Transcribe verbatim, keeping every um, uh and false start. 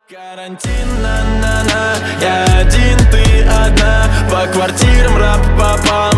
Карантин, на-на-на, я один, ты одна. По квартирам рап-па-пам.